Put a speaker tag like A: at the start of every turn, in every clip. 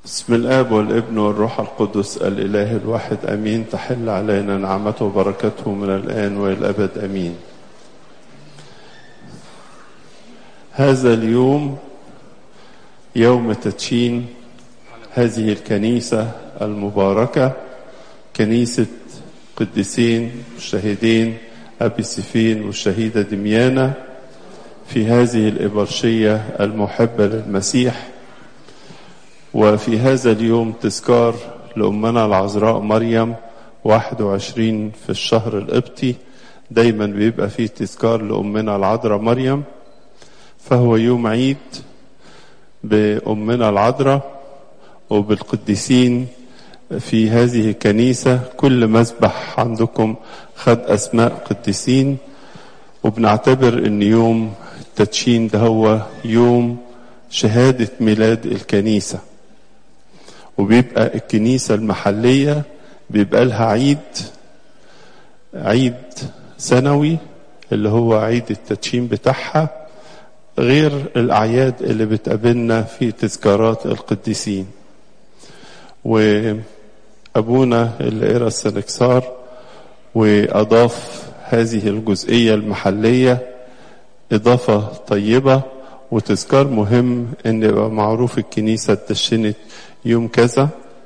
A: بسم الآب والابن والروح القدس الإله الواحد أمين. تحل علينا نعمته وبركته من الآن وإلى الأبد أمين. هذا اليوم يوم تدشين هذه الكنيسة المباركة، كنيسة قديسين الشهيدين أبي سيفين والشهيدة دميانة، في هذه الإبرشية المحبة للمسيح. وفي هذا اليوم تذكار لأمنا العذراء مريم 21 في الشهر القبطي، دايما بيبقى فيه تذكار لأمنا العذراء مريم، فهو يوم عيد بأمنا العذراء وبالقديسين في هذه الكنيسة. كل مسبح عندكم خد أسماء قديسين، وبنعتبر أن يوم التدشين ده هو يوم شهادة ميلاد الكنيسة، وبيبقى الكنيسة المحلية بيبقى لها عيد سنوي اللي هو عيد التدشين بتاعها، غير الأعياد اللي بتقابلنا في تذكارات القديسين. وأبونا اللي قرأ السنكسار وأضاف هذه الجزئية المحلية إضافة طيبة وتذكار مهم، إن يبقى معروف الكنيسة اتدشنت يوم كذا،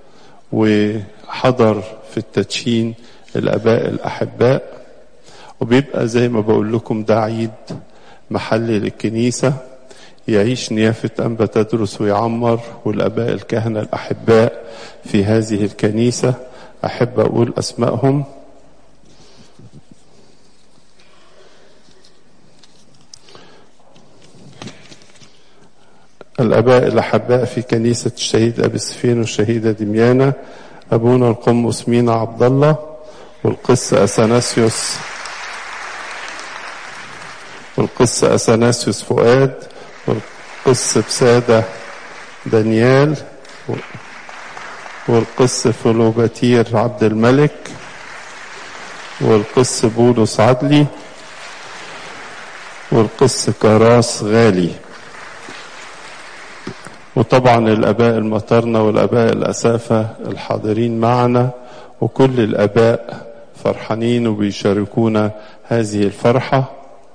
A: وحضر في التدشين الآباء الأحباء، وبيبقى زي ما بقول لكم ده عيد محلي للكنيسة، يعيش نيافة أنبا تدرس ويعمر والآباء الكهنة الأحباء في هذه الكنيسة. أحب أقول أسمائهم: الآباء الأحباء في كنيسة الشهيد أبي سيفين والشهيدة دميانة: أبونا القمص مينا عبد الله، والقس أثناسيوس فؤاد، والقس بسادة دانيال، والقس فلوباتير عبد الملك، والقس بولس عدلي، والقس كراس غالي. وطبعا الآباء المطرنة والآباء الأسافة الحاضرين معنا، وكل الآباء فرحانين وبيشاركونا هذه الفرحة،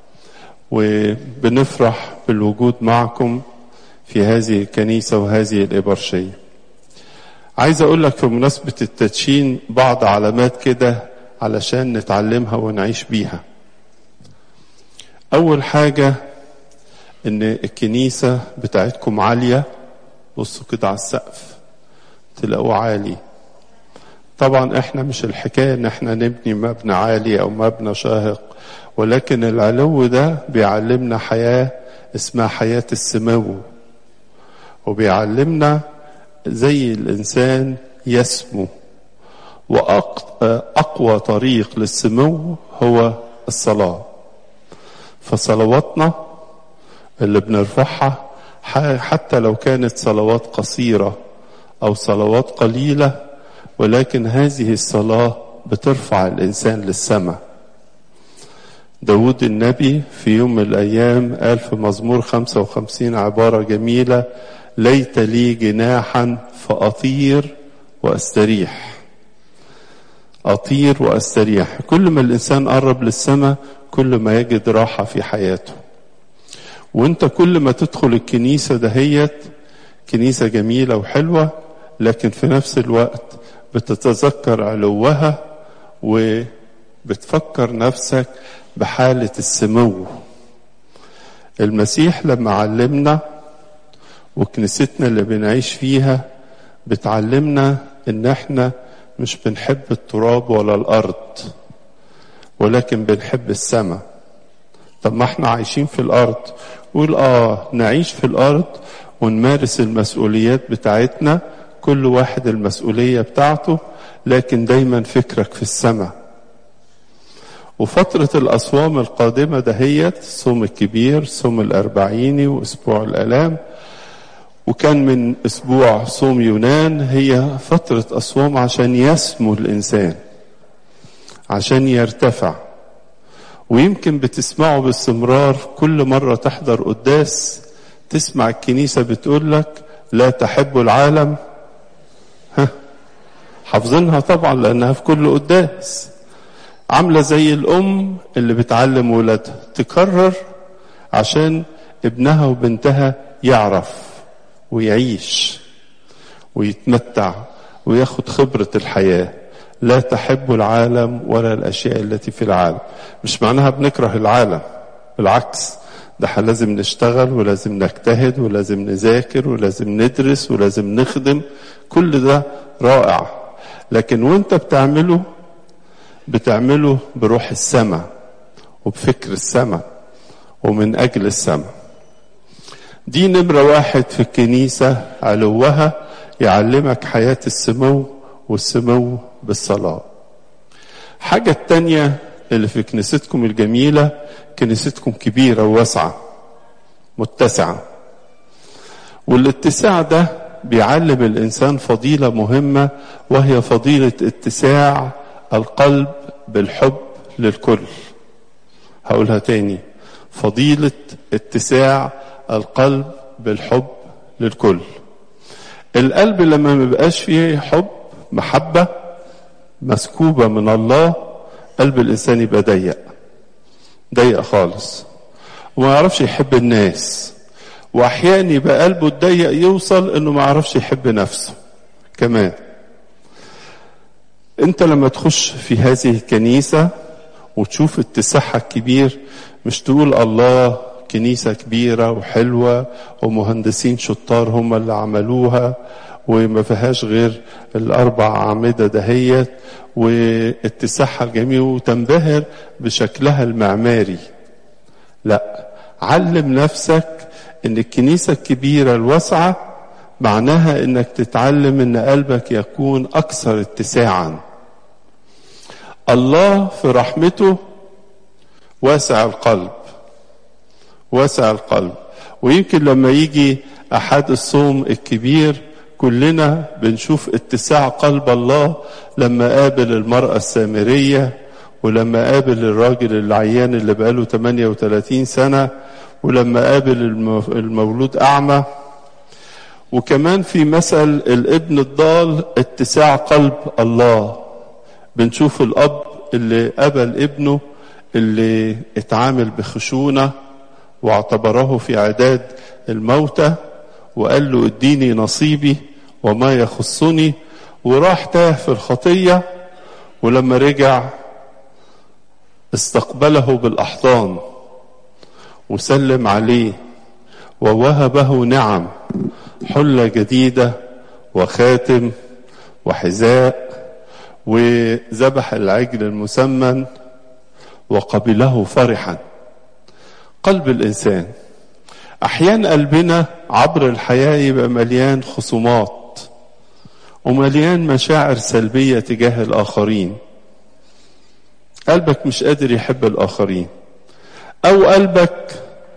A: وبنفرح بالوجود معكم في هذه الكنيسة وهذه الإبرشية. عايز أقول لك في مناسبة التدشين بعض علامات كده علشان نتعلمها ونعيش بيها. أول حاجة إن الكنيسة بتاعتكم عالية، بصوا كده على السقف تلاقوه عالي. طبعا احنا مش الحكاية ان احنا نبني مبنى عالي او مبنى شاهق، ولكن العلو ده بيعلمنا حياة اسمها حياة السمو، وبيعلمنا زي الانسان يسمو. واقوى طريق للسمو هو الصلاة. فصلواتنا اللي بنرفعها حتى لو كانت صلوات قصيرة أو صلوات قليلة، ولكن هذه الصلاة بترفع الإنسان للسماء. داود النبي في يوم من الأيام قال في مزمور 55 عبارة جميلة: ليت لي جناحا فأطير وأستريح. أطير وأستريح. كل ما الإنسان قرب للسماء كل ما يجد راحة في حياته. وانت كل ما تدخل الكنيسة دهيت كنيسة جميلة وحلوة، لكن في نفس الوقت بتتذكر علوها وبتفكر نفسك بحالة السمو. المسيح لما علمنا وكنيستنا اللي بنعيش فيها بتعلمنا ان احنا مش بنحب التراب ولا الارض، ولكن بنحب السماء. طب ما احنا عايشين في الارض، قول نعيش في الارض ونمارس المسؤوليات بتاعتنا، كل واحد المسؤولية بتاعته، لكن دايما فكرك في السماء. وفترة الأصوام القادمة دهيت صوم الكبير، صوم الأربعيني، وأسبوع الآلام، وكان من أسبوع صوم يونان، هي فترة أصوام عشان يسمو الإنسان، عشان يرتفع. ويمكن بتسمعوا باستمرار كل مرة تحضر قداس تسمع الكنيسة بتقول لك: لا تحب العالم حافظينها طبعا لأنها في كل قداس. عاملة زي الأم اللي بتعلم ولادها تكرر عشان ابنها وبنتها يعرف ويعيش ويتمتع وياخد خبرة الحياة. لا تحب العالم ولا الأشياء التي في العالم. مش معناها بنكره العالم، بالعكس، ده لازم نشتغل ولازم نجتهد ولازم نذاكر ولازم ندرس ولازم نخدم، كل ده رائع. لكن وانت بتعمله بروح السماء وبفكر السماء ومن أجل السماء. دي نمرة 1 في الكنيسة، علوها يعلمك حياة السمو، والسمو بالصلاة. حاجة التانية اللي في كنيستكم الجميلة، كنيستكم كبيرة وواسعة متسعة، والاتساع ده بيعلم الإنسان فضيلة مهمة، وهي فضيلة اتساع القلب بالحب للكل. هقولها تاني، فضيلة اتساع القلب بالحب للكل. القلب لما مبقاش فيه حب، محبة مسكوبة من الله، قلب الإنسان يبقى ضيق خالص وما يعرفش يحب الناس، وأحيانا يبقى قلبه الضيق يوصل إنه ما يعرفش يحب نفسه كمان. انت لما تخش في هذه الكنيسة وتشوف اتساعها الكبير، مش تقول الله كنيسة كبيرة وحلوة ومهندسين شطار هم اللي عملوها وما فيهاش غير ال4 أعمدة دهيت واتساعها الجميل، وتنبهر بشكلها المعماري. لا، علم نفسك ان الكنيسة الكبيرة الواسعة معناها انك تتعلم ان قلبك يكون اكثر اتساعا. الله في رحمته واسع القلب، ويمكن لما يجي احد الصوم الكبير كلنا بنشوف اتساع قلب الله لما قابل المرأة السامرية، ولما قابل الراجل العيان اللي بقاله 38 سنة، ولما قابل المولود أعمى. وكمان في مثل الابن الضال اتساع قلب الله، بنشوف الأب اللي قبل ابنه اللي اتعامل بخشونة واعتبره في عداد الموتى، وقال له اديني نصيبي وما يخصني، وراح تاه في الخطية، ولما رجع استقبله بالأحضان وسلم عليه ووهبه نعم، حلة جديدة وخاتم وحذاء، وذبح العجل المسمن وقبله فرحا. قلب الإنسان أحيانا قلبنا عبر الحياة يبقى مليان خصومات ومليان مشاعر سلبية تجاه الآخرين، قلبك مش قادر يحب الآخرين، أو قلبك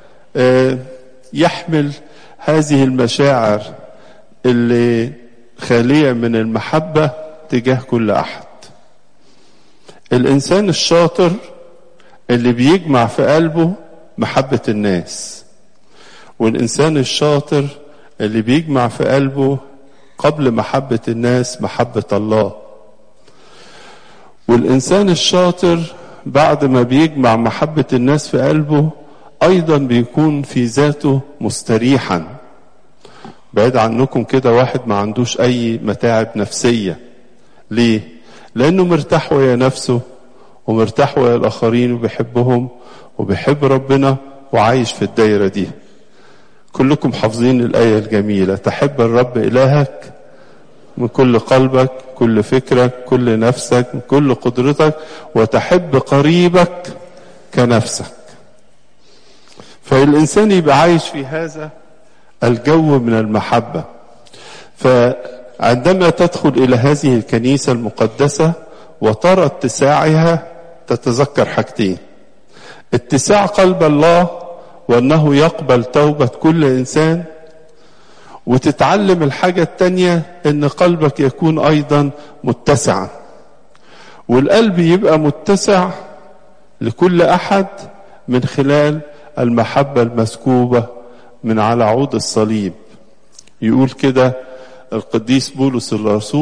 A: يحمل هذه المشاعر اللي خالية من المحبة تجاه كل أحد. الإنسان الشاطر اللي بيجمع في قلبه محبة الناس، والإنسان الشاطر اللي بيجمع في قلبه قبل محبة الناس محبة الله. والإنسان الشاطر بعد ما بيجمع محبة الناس في قلبه أيضا بيكون في ذاته مستريحا. بعيد عنكم كده واحد ما عندوش أي متاعب نفسية. ليه؟ لأنه مرتاح ويا نفسه ومرتاح ويا الآخرين وبيحبهم وبيحب ربنا وعايش في الدايرة دي. كلكم حافظين الآية الجميلة: تحب الرب إلهك من كل قلبك، كل فكرك، كل نفسك، من كل قدرتك، وتحب قريبك كنفسك. فالإنسان يبقى عايش في هذا الجو من المحبة. فعندما تدخل إلى هذه الكنيسة المقدسة وترى اتساعها تتذكر حاجتين: اتساع قلب الله وأنه يقبل توبة كل إنسان، وتتعلم الحاجة التانية ان قلبك يكون ايضا متسعا، والقلب يبقى متسع لكل احد من خلال المحبة المسكوبة من على عود الصليب. يقول كده القديس بولس الرسول: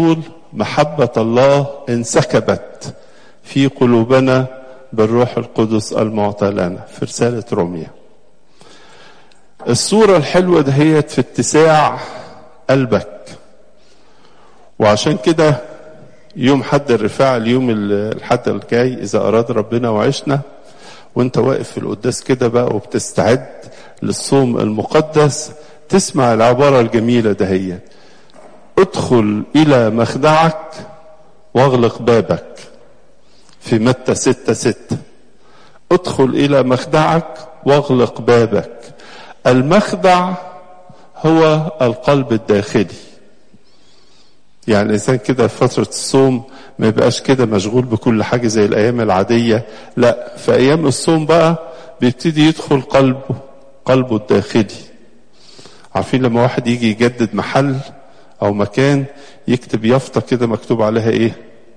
A: محبة الله انسكبت في قلوبنا بالروح القدس المعطى لنا في رسالة روميا. الصورة الحلوة دهيت في اتساع قلبك. وعشان كده يوم حد الرفاع، اليوم الحد الجاي إذا أراد ربنا وعشنا، وانت واقف في القداس كده بقى وبتستعد للصوم المقدس، تسمع العبارة الجميلة دهيت: ادخل إلى مخدعك واغلق بابك. في متى 6:6 ادخل إلى مخدعك واغلق بابك. المخدع هو القلب الداخلي. يعني الإنسان كده في فترة الصوم ما يبقاش كده مشغول بكل حاجة زي الأيام العادية، لا، في أيام الصوم بقى بيبتدي يدخل قلبه الداخلي. عارفين لما واحد يجي يجدد محل أو مكان يكتب يافطة كده مكتوب عليها إيه؟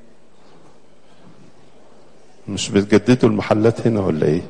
A: مش بتجددوا المحلات هنا ولا إيه؟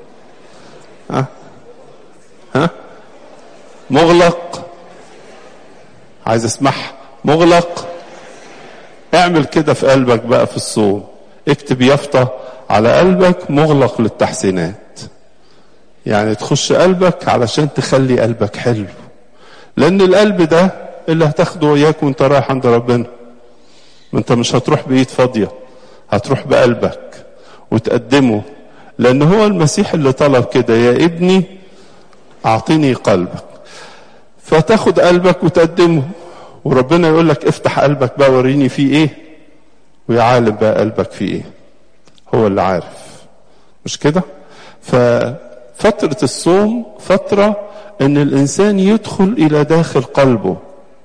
A: ها؟ مغلق. عايز اسمعها. مغلق. اعمل كده في قلبك بقى في الصوم، اكتب يافطة على قلبك: مغلق للتحسينات. يعني تخش قلبك علشان تخلي قلبك حلو، لان القلب ده اللي هتاخده وياك وانت رايح عند ربنا. انت مش هتروح بايد فاضية، هتروح بقلبك وتقدمه، لان هو المسيح اللي طلب كده: يا ابني اعطيني قلبك. فتاخد قلبك وتقدمه، وربنا يقول لك: افتح قلبك بقى وريني فيه ايه، ويعالم بقى قلبك فيه ايه. هو اللي عارف، مش كده؟ ففترة الصوم فترة ان الانسان يدخل الى داخل قلبه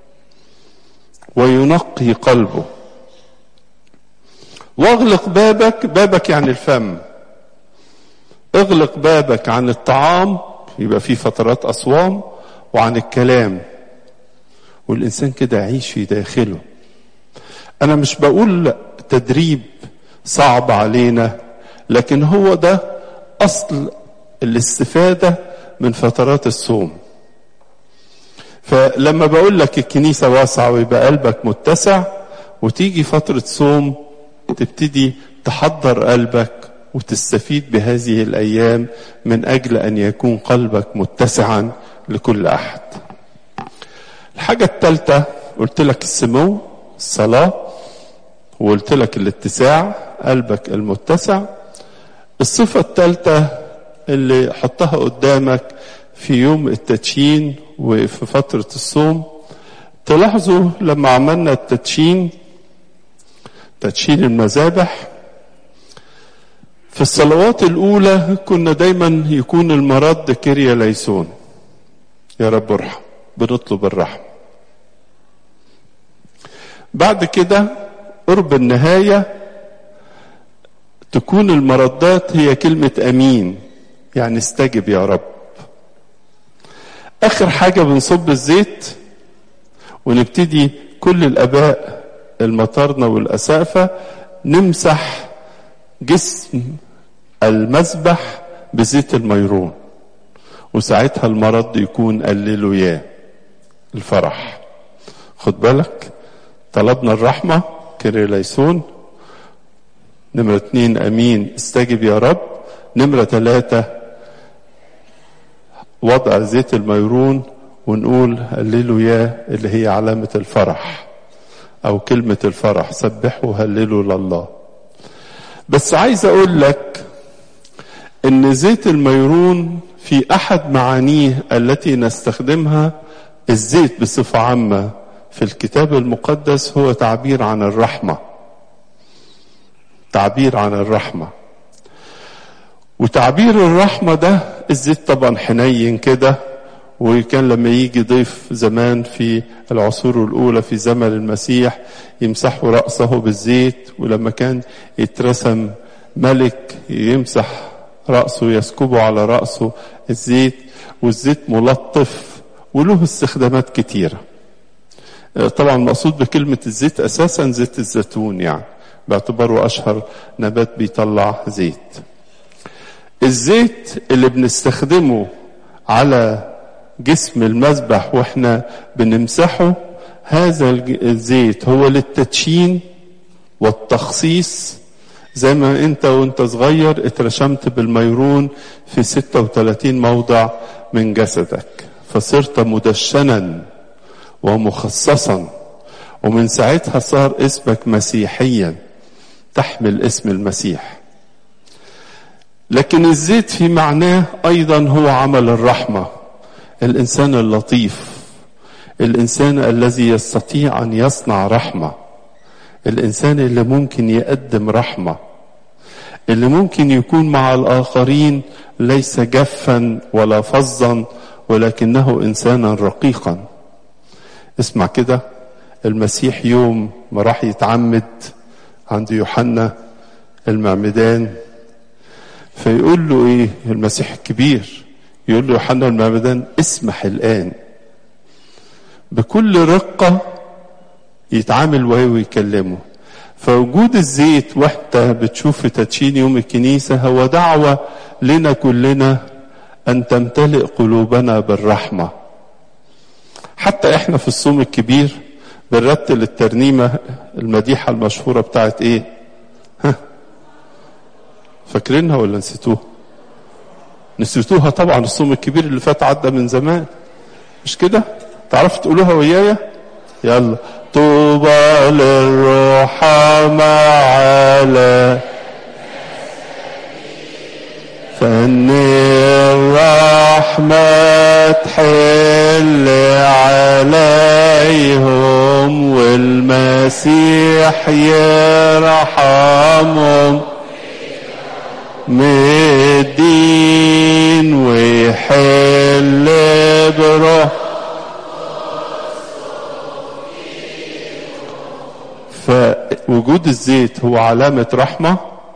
A: وينقي قلبه. واغلق بابك. بابك يعني الفم. اغلق بابك عن الطعام، يبقى في فترات أصوام، وعن الكلام، والإنسان كده يعيش في داخله. أنا مش بقول تدريب صعب علينا، لكن هو ده أصل الاستفادة من فترات الصوم. فلما بقول لك الكنيسة واسعة ويبقى قلبك متسع، وتيجي فترة صوم تبتدي تحضر قلبك وتستفيد بهذه الأيام من أجل أن يكون قلبك متسعا لكل أحد. الحاجة الثالثة قلت لك السمو، الصلاة، وقلت لك الاتساع، قلبك المتسع. الصفة الثالثة اللي حطها قدامك في يوم التدشين وفي فترة الصوم، تلاحظوا لما عملنا تدشين المذابح في الصلوات الأولى، كنا دايما يكون المرض كيريا ليسون، يا رب ارحم، بنطلب الرحمة. بعد كده قرب النهاية تكون المردات هي كلمة أمين، يعني استجب يا رب. آخر حاجة بنصب الزيت ونبتدي كل الآباء المطارنة والأسافة نمسح جسم المذبح بزيت الميرون، وساعتها المرض يكون قللوا يا الفرح. خد بالك، طلبنا الرحمة كيريا ليسون، نمرة 2 أمين استجب يا رب، نمرة 3 وضع زيت الميرون ونقول هللوا يا اللي هي علامة الفرح أو كلمة الفرح، سبحوا هللوا لله. بس عايز أقول لك إن زيت الميرون في أحد معانيه التي نستخدمها، الزيت بصفة عامة في الكتاب المقدس هو تعبير عن الرحمة، تعبير عن الرحمة. وتعبير الرحمة ده الزيت طبعا حنين كده، وكان لما يجي ضيف زمان في العصور الأولى في زمن المسيح يمسحوا رأسه بالزيت، ولما كان يترسم ملك يمسح رأسه، يسكبه على رأسه الزيت، والزيت ملطف وله استخدامات كتيرة. طبعا مقصود بكلمة الزيت أساسا زيت الزيتون، يعني باعتباره أشهر نبات بيطلع زيت. الزيت اللي بنستخدمه على جسم المذبح واحنا بنمسحه، هذا الزيت هو للتدشين والتخصيص، زي ما انت وانت صغير اترشمت بالميرون في 36 موضع من جسدك، فصرت مدشنا ومخصصا، ومن ساعتها صار اسمك مسيحيا، تحمل اسم المسيح. لكن الزيت في معناه ايضا هو عمل الرحمة، الانسان اللطيف، الانسان الذي يستطيع ان يصنع رحمة، الانسان اللي ممكن يقدم رحمة، اللي ممكن يكون مع الاخرين ليس جافا ولا فظا، ولكنه انسانا رقيقا. اسمع كده، المسيح يوم ما راح يتعمد عند يوحنا المعمدان، فيقول له ايه المسيح الكبير، يقول له يوحنا المعمدان اسمح الان، بكل رقة يتعامل ويكلمه. فوجود الزيت وحتى بتشوف في تدشين يوم الكنيسة هو دعوة لنا كلنا أن تمتلئ قلوبنا بالرحمة. حتى احنا في الصوم الكبير بنرتل الترنيمة المديحة المشهورة بتاعت ايه؟ فاكرينها ولا نسيتوها؟ نسيتوها طبعا، الصوم الكبير اللي فات عدى من زمان، مش كده؟ تعرفوا تقولوها ويايا؟ يلا. طوبى للرحماء على فن الرحمة تحل عليهم، والمسيح يرحمهم من الدين ويحل بروح. فوجود الزيت هو علامة رحمة،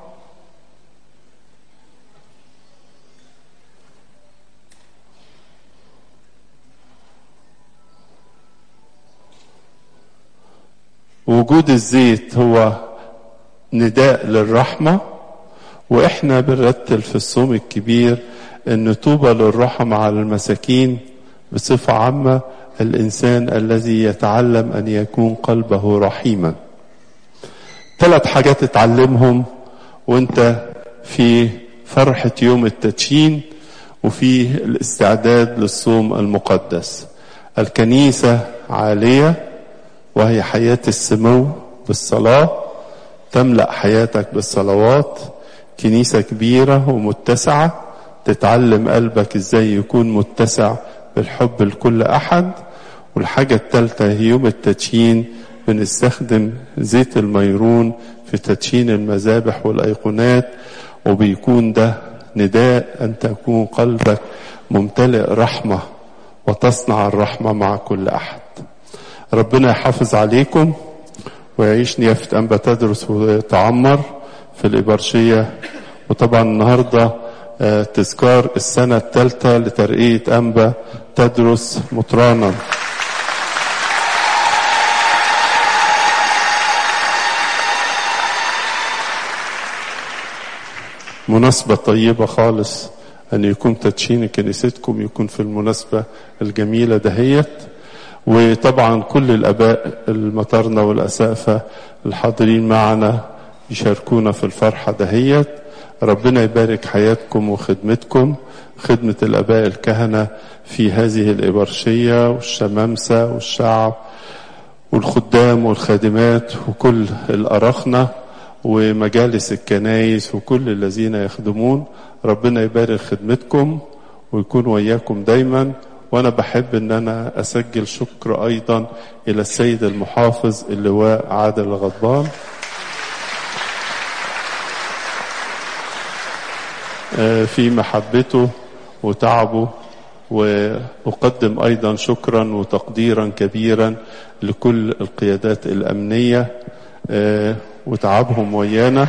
A: وجود الزيت هو نداء للرحمة. واحنا بنرتل في الصوم الكبير ان طوبى للرحمة على المساكين، بصفة عامة الانسان الذي يتعلم ان يكون قلبه رحيما. 3 حاجات اتعلمهم وانت في فرحة يوم التدشين وفي الاستعداد للصوم المقدس. الكنيسة عالية وهي حياة السمو بالصلاة، تملأ حياتك بالصلوات. كنيسة كبيرة ومتسعة، تتعلم قلبك ازاي يكون متسع بالحب لكل احد. والحاجة الثالثة هي يوم التدشين بنستخدم زيت الميرون في تدشين المذابح والأيقونات، وبيكون ده نداء أن تكون قلبك ممتلئ رحمة وتصنع الرحمة مع كل أحد. ربنا يحافظ عليكم ويعيش نيافة أنبا تدرس ويتعمر في الإبرشية. وطبعا النهاردة تذكار السنة الثالثة لترقية أنبا تدرس مطرانا. مناسبة طيبة خالص أن يكون تدشين كنيستكم يكون في المناسبة الجميلة دهيت. وطبعا كل الآباء المطارنة والأسقفة الحاضرين معنا يشاركونا في الفرحة دهيت. ربنا يبارك حياتكم وخدمتكم، خدمة الآباء الكهنة في هذه الإبرشية والشمامسة والشعب والخدام والخادمات وكل الأرخنة ومجالس الكنايس وكل الذين يخدمون. ربنا يبارك خدمتكم ويكون وياكم دايما. وانا بحب ان انا اسجل شكر ايضا الى السيد المحافظ اللواء عادل الغضبان في محبته وتعبه. وأقدم أيضا شكرا وتقديرا كبيرا لكل القيادات الأمنية وتعبهم ويانا.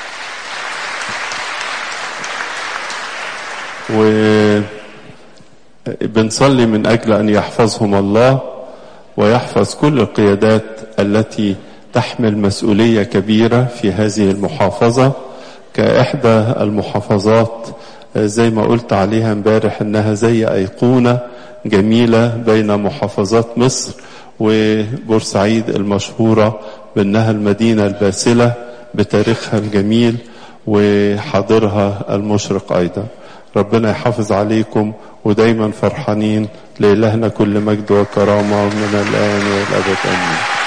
A: وبنصلي من أجل أن يحفظهم الله ويحفظ كل القيادات التي تحمل مسؤولية كبيرة في هذه المحافظة كإحدى المحافظات زي ما قلت عليها امبارح انها زي ايقونة جميلة بين محافظات مصر وبورسعيد المشهورة بأنها المدينة الباسلة بتاريخها الجميل وحاضرها المشرق أيضا. ربنا يحافظ عليكم ودايما فرحانين. لإلهنا كل مجد وكرامة من الآن والأبد آمين.